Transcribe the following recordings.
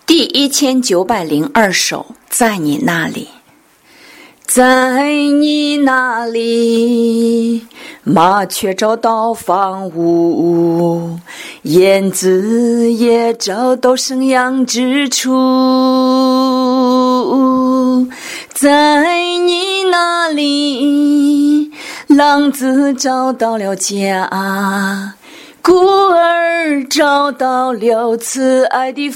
第1902首，在你那里。在你那里，麻雀找到房屋，燕子也找到生养之处。在你那里，浪子找到了家，孤儿找到了慈爱的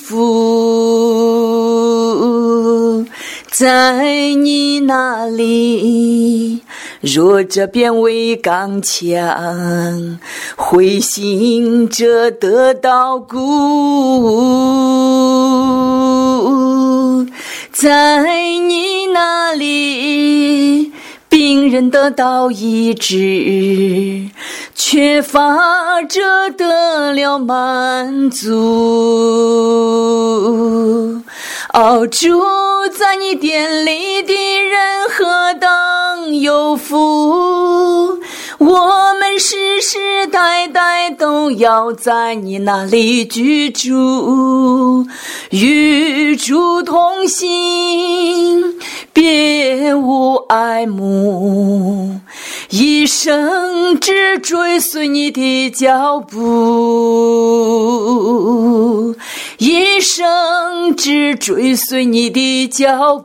父。在你那里，弱者变为刚强，灰心者得到鼓舞。在你那里，病人得到医治，缺乏者得了满足。主，在你殿里的人何等有福，我们世世代代都要在你那里居住，与主同行，别无爱慕，一生只追随你的脚步，一生只追随你的脚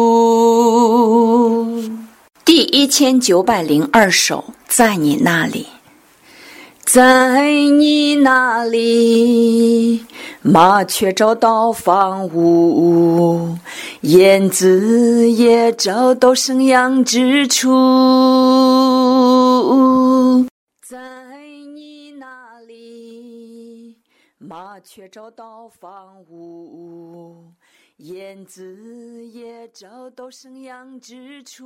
步。第1902首，在你那里。在你那里，麻雀找到房屋，燕子也找到生养之处。在你那里，麻雀找到房屋，燕子也找到生养之处。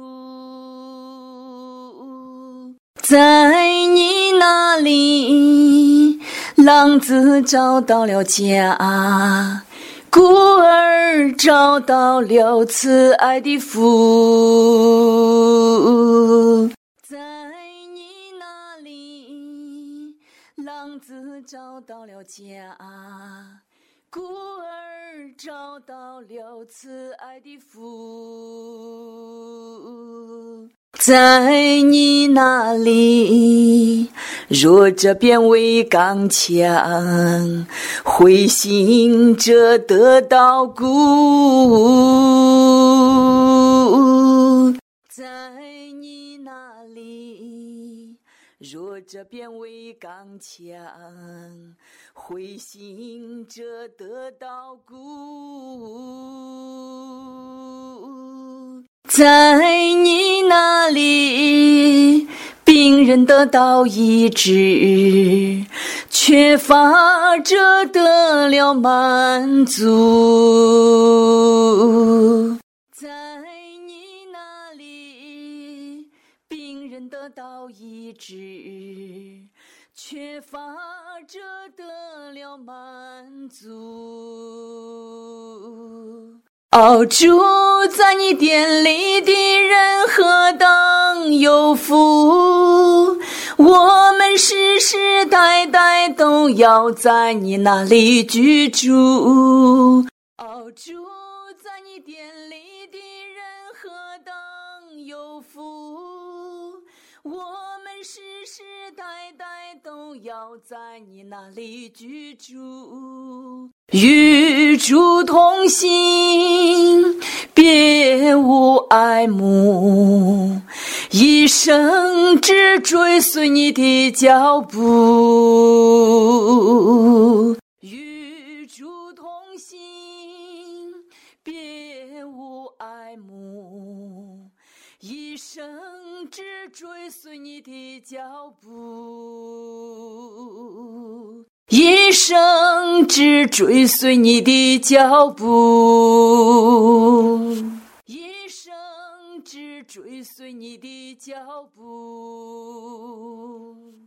在你那里，浪子找到了家，孤儿找到了慈爱的父。在你那里，浪子找到了家，孤儿找到了慈爱的父。在你那里，弱者变为刚强，灰心者得到鼓舞。在你那里，弱者变为刚强，灰心者得到鼓舞。在你那里，病人得到医治，缺乏者得了满足。在你那里，病人得到医治，缺乏者得了满足。主，在你殿里的人何等有福，我们世世代代都要在你那里居住。主，在你殿里的人何等有福，我们世世代代都要在你那里居住，与主同行，别无爱慕，一生只追随你的脚步，与主同行，别无爱慕，一生只追随你的脚步，一生只追随你的脚步，一生只追随你的脚步。